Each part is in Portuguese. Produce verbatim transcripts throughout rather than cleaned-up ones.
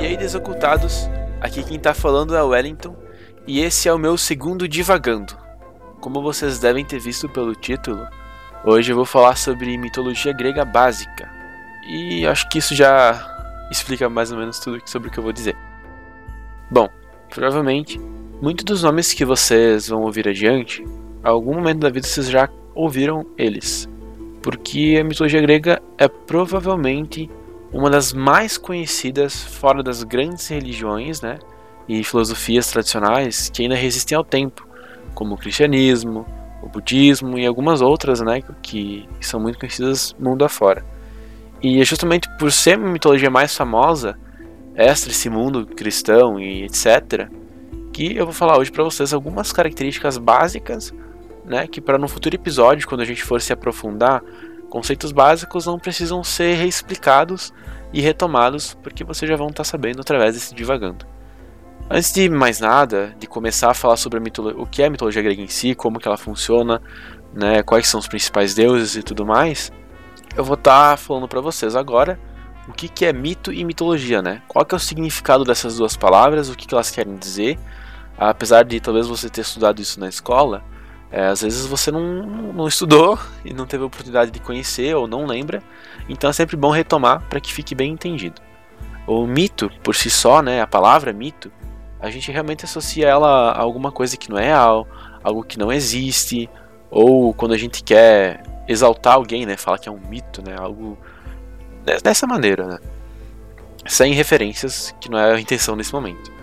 E aí, desocultados, aqui quem tá falando é o Wellington, e esse é o meu segundo Divagando. Como vocês devem ter visto pelo título, hoje eu vou falar sobre mitologia grega básica, e acho que isso já explica mais ou menos tudo sobre o que eu vou dizer. Bom, provavelmente, muitos dos nomes que vocês vão ouvir adiante, a algum momento da vida vocês já ouviram eles, porque a mitologia grega é provavelmente uma das mais conhecidas fora das grandes religiões, né, e filosofias tradicionais que ainda resistem ao tempo, como o cristianismo, o budismo e algumas outras, né, que são muito conhecidas mundo afora. E é justamente por ser uma mitologia mais famosa, extra esse mundo cristão e etcétera, que eu vou falar hoje para vocês algumas características básicas, né, que para no futuro episódio, quando a gente for se aprofundar, conceitos básicos não precisam ser reexplicados e retomados, porque vocês já vão estar sabendo através desse divagando. Antes de mais nada, de começar a falar sobre a mitolo- o que é a mitologia grega em si, como que ela funciona, né, quais são os principais deuses e tudo mais, eu vou estar falando para vocês agora o que, que é mito e mitologia, né? Qual que é o significado dessas duas palavras, o que, que elas querem dizer, apesar de talvez você ter estudado isso na escola. É, às vezes você não, não estudou e não teve a oportunidade de conhecer ou não lembra, então é sempre bom retomar para que fique bem entendido. O mito, por si só, né, a palavra mito, a gente realmente associa ela a alguma coisa que não é real, algo que não existe, ou quando a gente quer exaltar alguém, né, fala que é um mito, né, algo dessa maneira, né, sem referências, que não é a intenção nesse momento.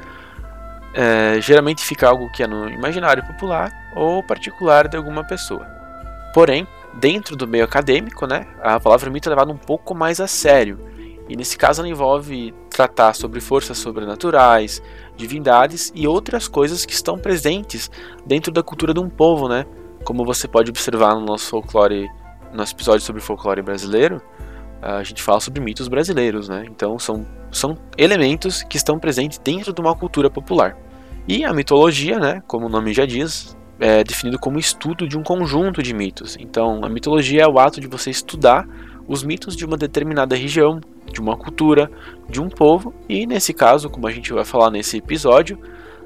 É, geralmente fica algo que é no imaginário popular ou particular de alguma pessoa. Porém, dentro do meio acadêmico, né, a palavra mito é levada um pouco mais a sério, e nesse caso ela envolve tratar sobre forças sobrenaturais, divindades e outras coisas que estão presentes dentro da cultura de um povo, né? Como você pode observar no nosso folclore, no nosso episódio sobre folclore brasileiro, a gente fala sobre mitos brasileiros, né? Então são, são elementos que estão presentes dentro de uma cultura popular. E a mitologia, né, como o nome já diz, é definido como estudo de um conjunto de mitos. Então a mitologia é o ato de você estudar os mitos de uma determinada região, de uma cultura, de um povo, e nesse caso, como a gente vai falar nesse episódio,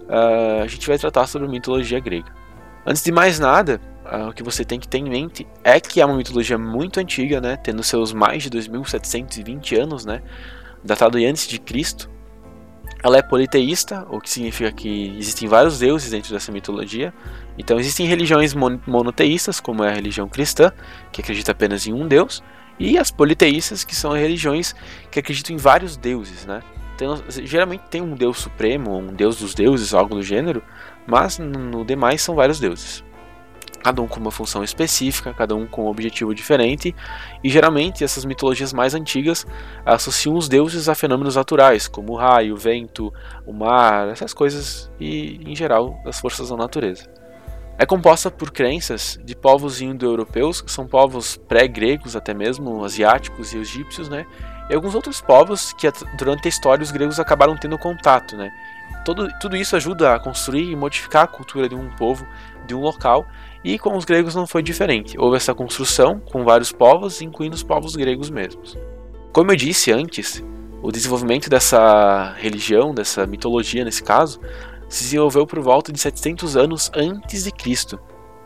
a gente vai tratar sobre a mitologia grega. Antes de mais nada, Uh, o que você tem que ter em mente é que é uma mitologia muito antiga, né, tendo seus mais de dois mil setecentos e vinte anos, né, datado antes de Cristo. Ela é politeísta, o que significa que existem vários deuses dentro dessa mitologia. Então existem religiões mon- monoteístas, como é a religião cristã, que acredita apenas em um deus, e as politeístas, que são as religiões que acreditam em vários deuses, né. Então, geralmente tem um deus supremo, um deus dos deuses, algo do gênero, mas no demais são vários deuses. Cada um com uma função específica, cada um com um objetivo diferente, e geralmente essas mitologias mais antigas associam os deuses a fenômenos naturais, como o raio, o vento, o mar, essas coisas, e em geral as forças da natureza. É composta por crenças de povos indo-europeus, que são povos pré-gregos até mesmo, asiáticos e egípcios, né? E alguns outros povos que durante a história os gregos acabaram tendo contato, né? Todo, tudo isso ajuda a construir e modificar a cultura de um povo, de um local, e com os gregos não foi diferente. Houve essa construção com vários povos, incluindo os povos gregos mesmos. Como eu disse antes, o desenvolvimento dessa religião, dessa mitologia nesse caso, se desenvolveu por volta de setecentos anos antes de Cristo.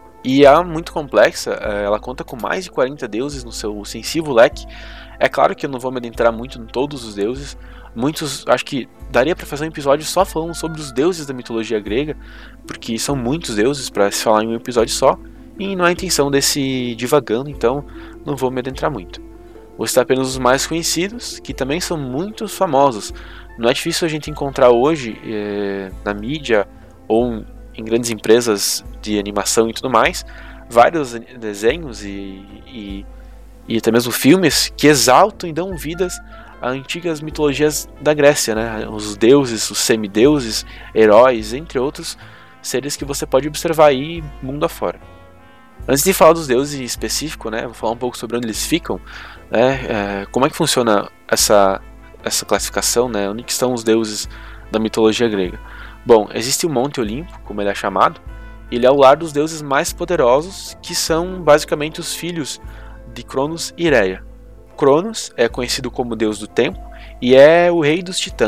E é muito complexa, ela conta com mais de quarenta deuses no seu extensivo leque. É claro que eu não vou me adentrar muito em todos os deuses. Muitos, acho que daria para fazer um episódio só falando sobre os deuses da mitologia grega, porque são muitos deuses para se falar em um episódio só, e não é a intenção desse divagando, então não vou me adentrar muito. Vou citar apenas os mais conhecidos, que também são muito famosos. Não é difícil a gente encontrar hoje é, na mídia ou em grandes empresas de animação e tudo mais, vários desenhos e, e, e até mesmo filmes que exaltam e dão vidas a antigas mitologias da Grécia, né? Os deuses, os semideuses, heróis, entre outros seres que você pode observar aí mundo afora. Antes de falar dos deuses em específico, né, vou falar um pouco sobre onde eles ficam, né, é, como é que funciona essa, essa classificação, né, onde estão os deuses da mitologia grega. Bom, existe o Monte Olimpo, como ele é chamado, ele é o lar dos deuses mais poderosos, que são basicamente os filhos de Cronos e Reia. Cronos é conhecido como deus do tempo e é o rei dos titãs.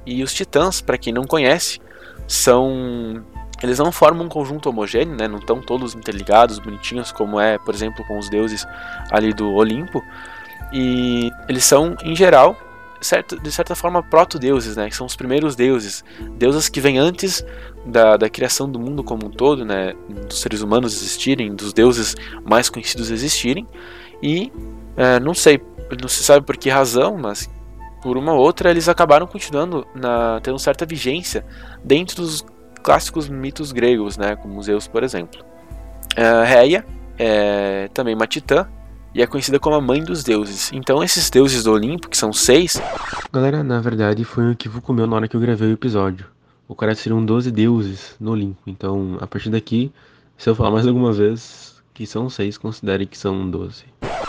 E os titãs, para quem não conhece, são... eles não formam um conjunto homogêneo, né? Não estão todos interligados, bonitinhos, como é, por exemplo, com os deuses ali do Olimpo. E eles são, em geral, certo, de certa forma, proto-deuses, né? Que são os primeiros deuses. Deuses que vêm antes da, da criação do mundo como um todo, né? Dos seres humanos existirem, dos deuses mais conhecidos existirem. E é, não sei, não se sabe por que razão, mas por uma ou outra eles acabaram continuando na, tendo certa vigência dentro dos clássicos mitos gregos, né, como Zeus, por exemplo. Uh, Reia é também uma titã e é conhecida como a mãe dos deuses. Então esses deuses do Olimpo, que são seis... Galera, na verdade foi um equívoco meu na hora que eu gravei o episódio. O cara seriam doze deuses no Olimpo. Então, a partir daqui, se eu falar mais alguma vez que são seis, considere que são doze.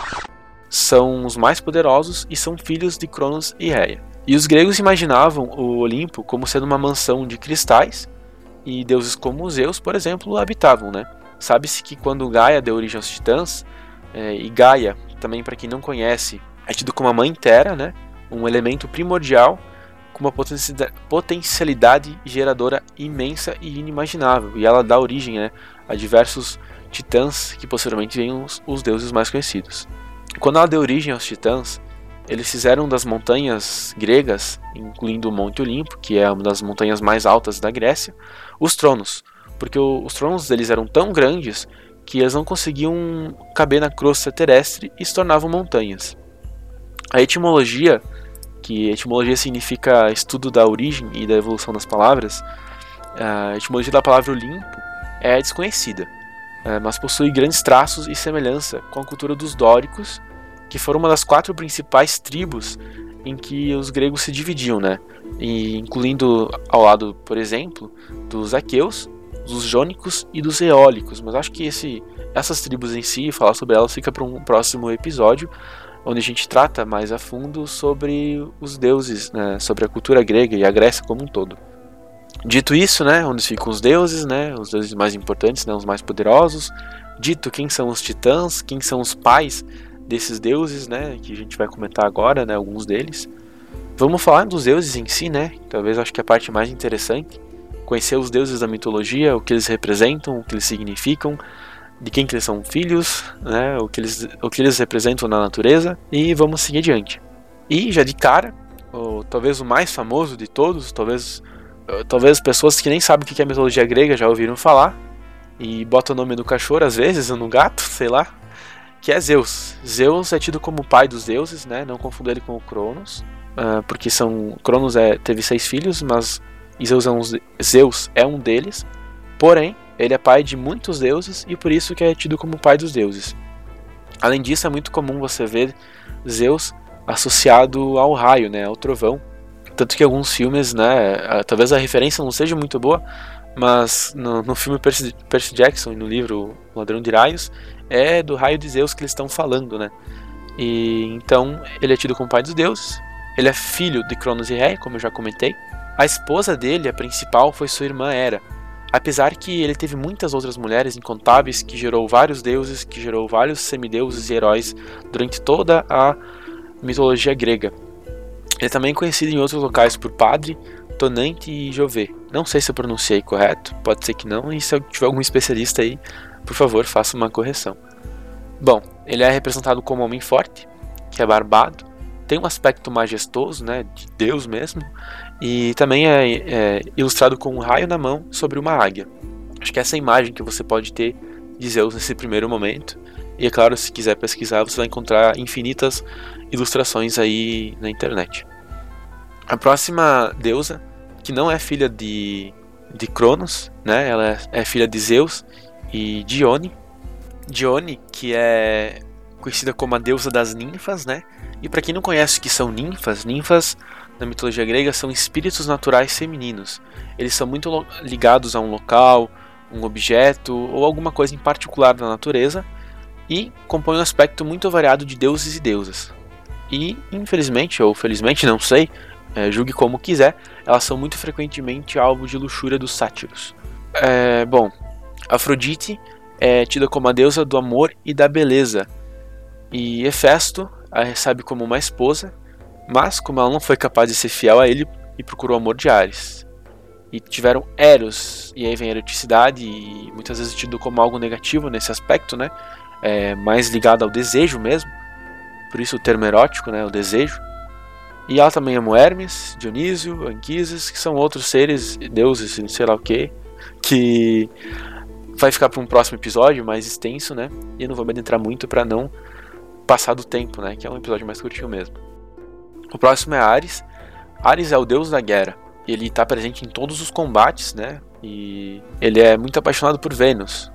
São os mais poderosos e são filhos de Cronos e Reia. E os gregos imaginavam o Olimpo como sendo uma mansão de cristais, e deuses como Zeus, por exemplo, habitavam, né? Sabe-se que quando Gaia deu origem aos titãs, é, e Gaia, também para quem não conhece, é tido como a mãe Terra, né? Um elemento primordial com uma potencialidade geradora imensa e inimaginável, e ela dá origem, né, a diversos titãs que posteriormente vêm os, os deuses mais conhecidos. Quando ela deu origem aos titãs, eles fizeram das montanhas gregas, incluindo o Monte Olimpo, que é uma das montanhas mais altas da Grécia, os tronos, porque o, os tronos deles eram tão grandes que eles não conseguiam caber na crosta terrestre e se tornavam montanhas. A etimologia, que etimologia significa estudo da origem e da evolução das palavras, a etimologia da palavra Olimpo é desconhecida, mas possui grandes traços e semelhança com a cultura dos dóricos, que foram uma das quatro principais tribos em que os gregos se dividiam, né? E incluindo ao lado, por exemplo, dos aqueus, dos jônicos e dos eólicos. Mas acho que esse, essas tribos em si, falar sobre elas fica para um próximo episódio, onde a gente trata mais a fundo sobre os deuses, né? Sobre a cultura grega e a Grécia como um todo. Dito isso, né? Onde ficam os deuses, né? Os deuses mais importantes, né? Os mais poderosos. Dito quem são os titãs, quem são os pais desses deuses, né, que a gente vai comentar agora, né, alguns deles. Vamos falar dos deuses em si, né, talvez acho que é a parte mais interessante, conhecer os deuses da mitologia, o que eles representam, o que eles significam, de quem que eles são filhos, né, o que eles, o que eles representam na natureza, e vamos seguir adiante. E já de cara, o, talvez o mais famoso de todos, talvez, talvez pessoas que nem sabem o que é a mitologia grega já ouviram falar, e botam o nome no cachorro às vezes, ou no gato, sei lá, que é Zeus. Zeus é tido como pai dos deuses, né? Não confunda ele com o Cronos, uh, porque são Cronos é, teve seis filhos, mas Zeus é, um, Zeus é um deles. Porém, ele é pai de muitos deuses e por isso que é tido como pai dos deuses. Além disso, é muito comum você ver Zeus associado ao raio, né? Ao trovão. Tanto que alguns filmes, né? Talvez a referência não seja muito boa, mas no, no filme Percy, Percy Jackson e no livro O Ladrão de Raios, é do raio de Zeus que eles estão falando, né? E então ele é tido como pai dos deuses. Ele é filho de Cronos e Reia, como eu já comentei. A esposa dele, a principal, foi sua irmã Hera. Apesar que ele teve muitas outras mulheres incontáveis, que gerou vários deuses, que gerou vários semideuses e heróis durante toda a mitologia grega. Ele é também conhecido em outros locais por Padre, Tonante e Jove. Não sei se eu pronunciei correto, pode ser que não, e se eu tiver algum especialista aí, por favor, faça uma correção. Bom, ele é representado como homem forte, que é barbado, tem um aspecto majestoso, né, de Deus mesmo, e também é, é ilustrado com um raio na mão sobre uma águia. Acho que essa é a imagem que você pode ter de Zeus nesse primeiro momento. E é claro, se quiser pesquisar, você vai encontrar infinitas ilustrações aí na internet. A próxima deusa, que não é filha de, de Cronos, né, ela é, é filha de Zeus e Dione. Dione, que é conhecida como a deusa das ninfas, né? E para quem não conhece o que são ninfas, ninfas na mitologia grega são espíritos naturais femininos. Eles são muito ligados a um local, um objeto ou alguma coisa em particular da natureza e compõem um aspecto muito variado de deuses e deusas. E, infelizmente, ou felizmente, não sei, é, julgue como quiser, elas são muito frequentemente alvo de luxúria dos sátiros. É, bom, Afrodite é tida como a deusa do amor e da beleza, e Hefesto a recebe como uma esposa, mas como ela não foi capaz de ser fiel a ele e procurou o amor de Ares. E tiveram Eros, e aí vem a eroticidade, e muitas vezes tido como algo negativo nesse aspecto, né? É, mais ligado ao desejo mesmo, por isso o termo erótico, né? O desejo. E ela também amou Hermes, Dionísio, Anquises, que são outros seres, deuses, sei lá o que, que vai ficar para um próximo episódio mais extenso, né? E eu não vou me adentrar muito para não passar do tempo, né? Que é um episódio mais curtinho mesmo. O próximo é Ares. Ares é o deus da guerra. Ele está presente em todos os combates, né? E ele é muito apaixonado por Vênus.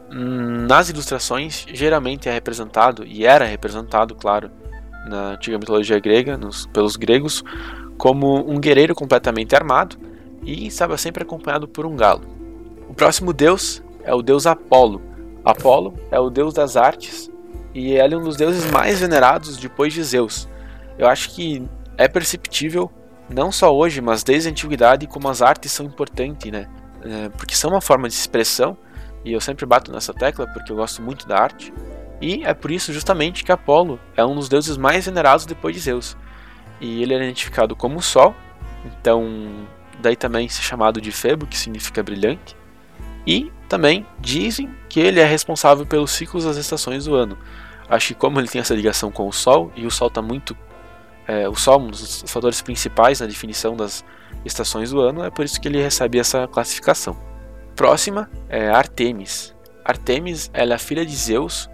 Nas ilustrações, geralmente é representado, e era representado, claro, na antiga mitologia grega, nos, pelos gregos, como um guerreiro completamente armado e estava sempre acompanhado por um galo. O próximo deus é o deus Apolo. Apolo é o deus das artes e ele é um dos deuses mais venerados depois de Zeus. Eu acho que é perceptível, não só hoje, mas desde a antiguidade, como as artes são importantes, né? É, porque são uma forma de expressão, e eu sempre bato nessa tecla porque eu gosto muito da arte. E é por isso justamente que Apolo é um dos deuses mais venerados depois de Zeus. E ele é identificado como o Sol, então daí também se é chamado de Febo, que significa brilhante. E também dizem que ele é responsável pelos ciclos das estações do ano. Acho que como ele tem essa ligação com o Sol, e o Sol está muito... É, o Sol é um dos fatores principais na definição das estações do ano, é por isso que ele recebe essa classificação. Próxima é Artemis. Artemis ela é a filha de Zeus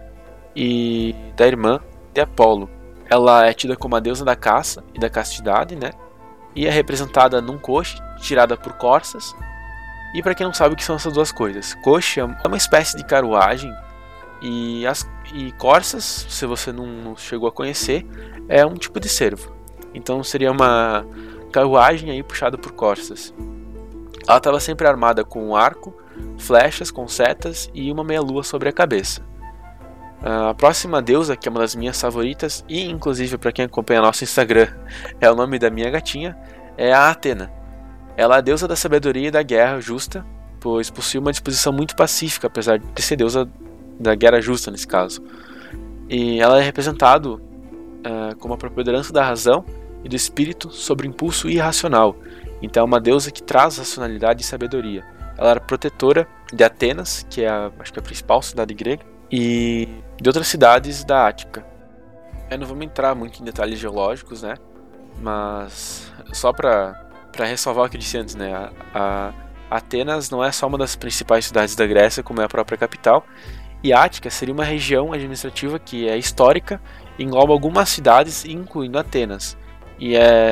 e da irmã de Apolo. Ela é tida como a deusa da caça e da castidade, né? E é representada num coche, tirada por corças. E para quem não sabe o que são essas duas coisas, coche é uma espécie de carruagem e, as, e corças, se você não, não chegou a conhecer, é um tipo de cervo. Então seria uma carruagem aí puxada por corças. Ela estava sempre armada com um arco, flechas com setas e uma meia-lua sobre a cabeça. A próxima deusa, que é uma das minhas favoritas, e inclusive para quem acompanha nosso Instagram, é o nome da minha gatinha, é a Atena. Ela é a deusa da sabedoria e da guerra justa, pois possui uma disposição muito pacífica, apesar de ser deusa da guerra justa nesse caso. E ela é representada uh, como a preponderância da razão e do espírito sobre o impulso irracional. Então é uma deusa que traz racionalidade e sabedoria. Ela era protetora de Atenas, que é a, acho que é a principal cidade grega, e de outras cidades da Ática. Eu não vou entrar muito em detalhes geológicos, né? Mas só para para ressalvar o que eu disse antes, né? A, a Atenas não é só uma das principais cidades da Grécia, como é a própria capital. E Ática seria uma região administrativa que é histórica, engloba algumas cidades, incluindo Atenas, e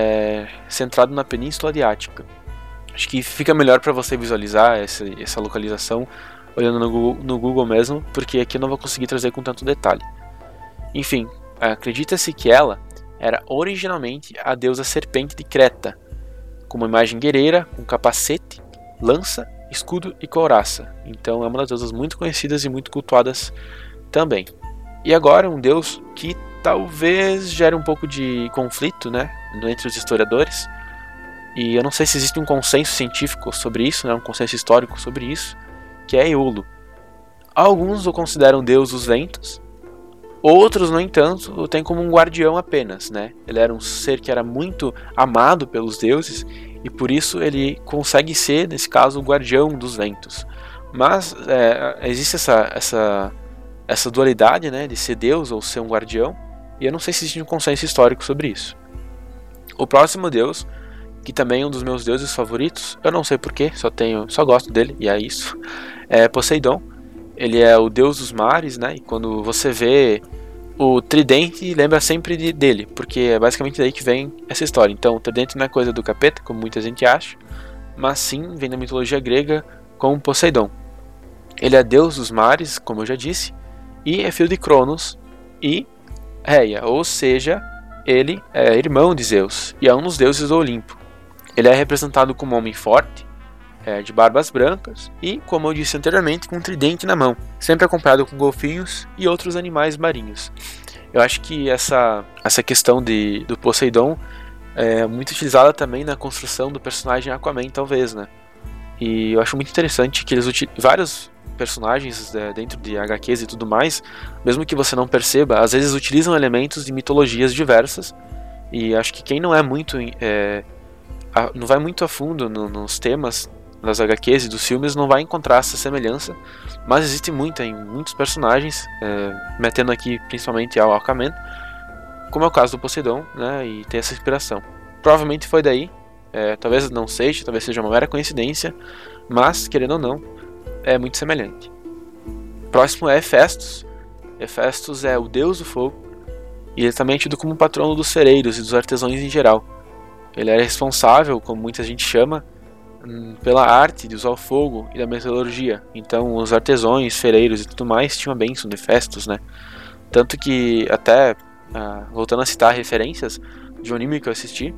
é centrado na Península de Ática. Acho que fica melhor para você visualizar essa, essa localização olhando no Google, no Google mesmo, porque aqui eu não vou conseguir trazer com tanto detalhe. Enfim, acredita-se que ela era originalmente a deusa serpente de Creta, com uma imagem guerreira, com capacete, lança, escudo e couraça. Então é uma das deusas muito conhecidas e muito cultuadas também. E agora um deus que talvez gere um pouco de conflito, né, entre os historiadores. E eu não sei se existe um consenso científico sobre isso, né, um consenso histórico sobre isso, que é Eolo. Alguns o consideram deus dos ventos, outros, no entanto, o têm como um guardião apenas, né? Ele era um ser que era muito amado pelos deuses e por isso ele consegue ser, nesse caso, o guardião dos ventos. Mas é, existe essa, essa, essa dualidade, né, de ser deus ou ser um guardião, e eu não sei se existe um consenso histórico sobre isso. O próximo deus, que também é um dos meus deuses favoritos, eu não sei porquê, só tenho, só gosto dele e é isso, é Poseidon. Ele é o deus dos mares, né? E quando você vê o tridente, lembra sempre de, dele, porque é basicamente daí que vem essa história. Então, o tridente não é coisa do capeta, como muita gente acha, mas sim vem da mitologia grega com Poseidon. Ele é deus dos mares, como eu já disse, e é filho de Cronos e Reia, ou seja, ele é irmão de Zeus e é um dos deuses do Olimpo. Ele é representado como um homem forte, é, de barbas brancas e, como eu disse anteriormente, com um tridente na mão, sempre acompanhado com golfinhos e outros animais marinhos. Eu acho que essa, essa questão de, do Poseidon é muito utilizada também na construção do personagem Aquaman, talvez, né? E eu acho muito interessante que eles utilizam vários personagens é, dentro de H Qs e tudo mais, mesmo que você não perceba, às vezes utilizam elementos de mitologias diversas, e acho que quem não é muito é, a, não vai muito a fundo no, nos temas das agá quês e dos filmes, não vai encontrar essa semelhança, mas existe muita em muitos personagens, é, metendo aqui principalmente ao Aquaman, como é o caso do Poseidon, né, e tem essa inspiração. Provavelmente foi daí, é, talvez não seja, talvez seja uma mera coincidência, mas, querendo ou não, é muito semelhante. Próximo é Hefestos. Hefestos é o deus do fogo, e ele também é tido como patrono dos cereiros e dos artesãos em geral. Ele era responsável, como muita gente chama, pela arte de usar o fogo e da metalurgia. Então os artesãos, ferreiros e tudo mais tinham a bênção de Hefestos, né? Tanto que até, ah, voltando a citar referências de um anime que eu assisti,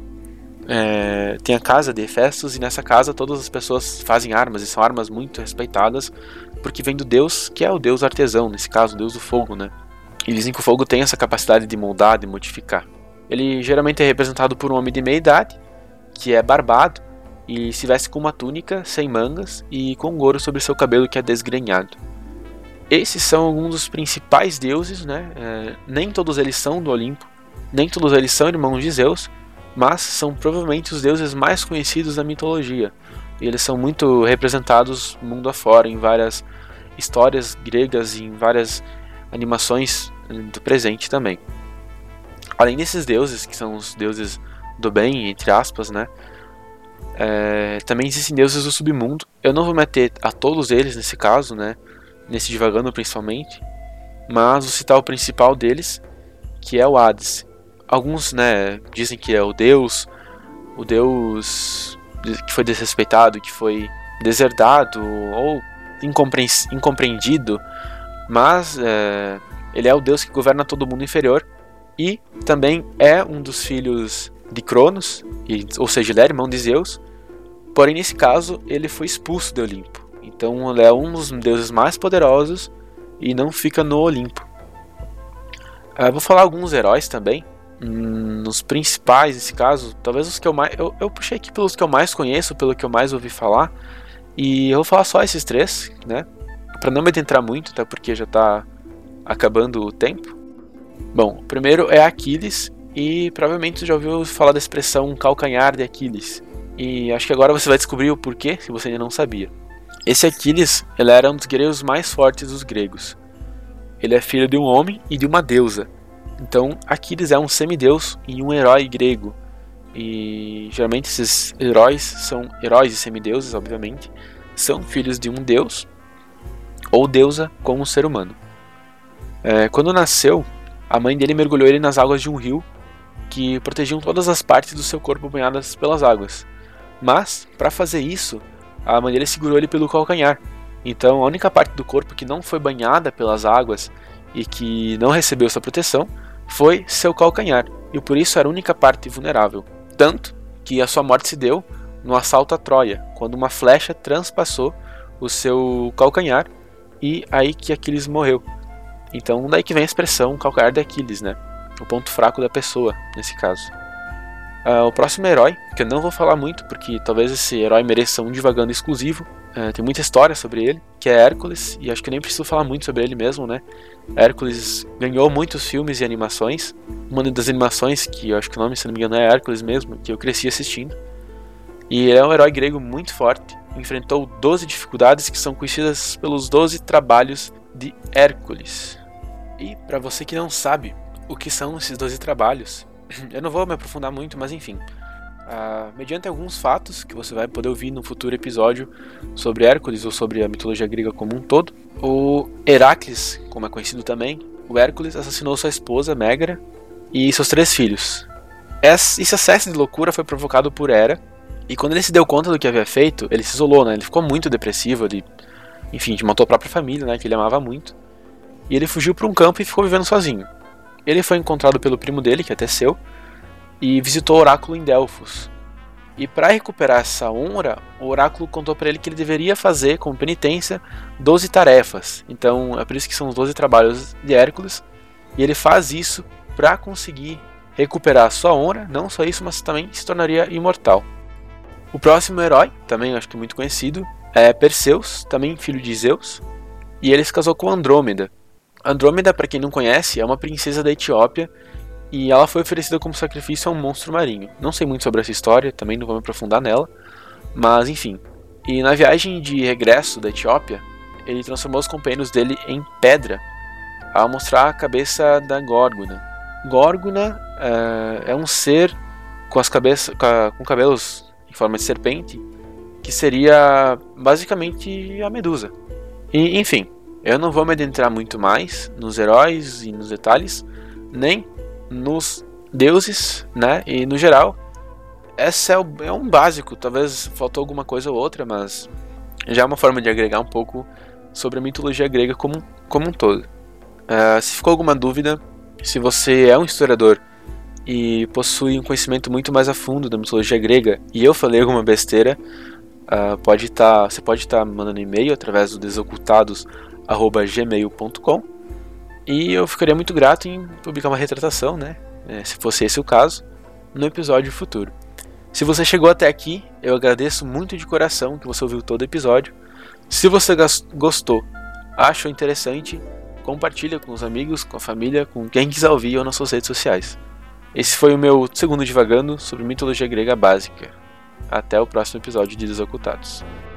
é, tem a casa de Hefestos, e nessa casa todas as pessoas fazem armas, e são armas muito respeitadas, porque vem do deus, que é o deus artesão, nesse caso, o deus do fogo, né? E dizem que o fogo tem essa capacidade de moldar, de modificar. Ele geralmente é representado por um homem de meia idade, que é barbado, e se veste com uma túnica sem mangas e com um ouro sobre seu cabelo que é desgrenhado. Esses são alguns dos principais deuses, né? É, nem todos eles são do Olimpo, nem todos eles são irmãos de Zeus, mas são provavelmente os deuses mais conhecidos da mitologia. E eles são muito representados mundo afora, em várias histórias gregas e em várias animações do presente também. Além desses deuses, que são os deuses do bem, entre aspas, né? É, também existem deuses do submundo. Eu não vou meter a todos eles nesse caso, né? Nesse divagando principalmente, mas vou citar o principal deles, que é o Hades. Alguns, né, dizem que é o deus, o deus que foi desrespeitado, que foi deserdado ou incompreendido, mas é, ele é o deus que governa todo o mundo inferior e também é um dos filhos de Cronos, e, ou seja, ele é irmão de Zeus, porém nesse caso ele foi expulso do Olimpo. Então ele é um dos deuses mais poderosos e não fica no Olimpo. Uh, vou falar alguns heróis também. Hum, nos principais, nesse caso, talvez os que eu mais... Eu, eu puxei aqui pelos que eu mais conheço, pelo que eu mais ouvi falar. E eu vou falar só esses três, né? Pra não me adentrar muito, até porque já tá acabando o tempo. Bom, o primeiro é Aquiles. E provavelmente você já ouviu falar da expressão calcanhar de Aquiles. E acho que agora você vai descobrir o porquê, se você ainda não sabia. Esse Aquiles, ele era um dos guerreiros mais fortes dos gregos. Ele é filho de um homem e de uma deusa. Então, Aquiles é um semideus e um herói grego. E geralmente esses heróis são heróis e semideuses, obviamente. São filhos de um deus ou deusa como um ser humano. É, quando nasceu, a mãe dele mergulhou ele nas águas de um rio que protegiam todas as partes do seu corpo banhadas pelas águas. Mas, para fazer isso, a mãe dele segurou ele pelo calcanhar. Então a única parte do corpo que não foi banhada pelas águas e que não recebeu essa proteção foi seu calcanhar. E por isso era a única parte vulnerável. Tanto que a sua morte se deu no assalto a Troia, quando uma flecha transpassou o seu calcanhar e aí que Aquiles morreu. Então daí que vem a expressão calcanhar de Aquiles, né? O ponto fraco da pessoa, nesse caso. Uh, o próximo herói, que eu não vou falar muito, porque talvez esse herói mereça um divagando exclusivo, uh, tem muita história sobre ele, que é Hércules, e acho que nem preciso falar muito sobre ele mesmo, né? Hércules ganhou muitos filmes e animações. Uma das animações, que eu acho que o nome, se não me engano, é Hércules mesmo, que eu cresci assistindo. E ele é um herói grego muito forte, enfrentou doze dificuldades que são conhecidas pelos doze trabalhos de Hércules. E para você que não sabe o que são esses doze trabalhos, eu não vou me aprofundar muito, mas enfim, uh, mediante alguns fatos que você vai poder ouvir no futuro episódio sobre Hércules ou sobre a mitologia grega como um todo, o Heracles, como é conhecido também, o Hércules assassinou sua esposa Megara e seus três filhos. Esse excesso de loucura foi provocado por Hera, e quando ele se deu conta do que havia feito, ele se isolou, né? Ele ficou muito depressivo, ele, enfim, matou a própria família, né? Que ele amava muito, e ele fugiu para um campo e ficou vivendo sozinho. Ele foi encontrado pelo primo dele, que é Teseu, e visitou o oráculo em Delfos. E para recuperar essa honra, o oráculo contou para ele que ele deveria fazer, como penitência, doze tarefas. Então é por isso que são os doze trabalhos de Hércules. E ele faz isso para conseguir recuperar a sua honra, não só isso, mas também se tornaria imortal. O próximo herói, também acho que muito conhecido, é Perseus, também filho de Zeus, e ele se casou com Andrômeda. Andrômeda, para quem não conhece, é uma princesa da Etiópia e ela foi oferecida como sacrifício a um monstro marinho. Não sei muito sobre essa história, também não vou me aprofundar nela, mas enfim. E na viagem de regresso da Etiópia, ele transformou os companheiros dele em pedra ao mostrar a cabeça da Górgona. Górgona é, é um ser com, as cabeça, com, a, com cabelos em forma de serpente, que seria basicamente a Medusa. E, enfim, eu não vou me adentrar muito mais nos heróis e nos detalhes, nem nos deuses, né? E no geral, esse é, o, é um básico. Talvez faltou alguma coisa ou outra, mas já é uma forma de agregar um pouco sobre a mitologia grega como, como um todo. Uh, se ficou alguma dúvida, se você é um historiador e possui um conhecimento muito mais a fundo da mitologia grega e eu falei alguma besteira, uh, pode tá, você pode estar tá mandando e-mail através do desocultados arroba gmail ponto com e eu ficaria muito grato em publicar uma retratação, né, se fosse esse o caso, no episódio futuro. Se você chegou até aqui, eu agradeço muito de coração que você ouviu todo o episódio. Se você gostou, achou interessante, compartilha com os amigos, com a família, com quem quiser ouvir ou nas suas redes sociais. Esse foi o meu segundo divagando sobre mitologia grega básica. Até o próximo episódio de Desocultados.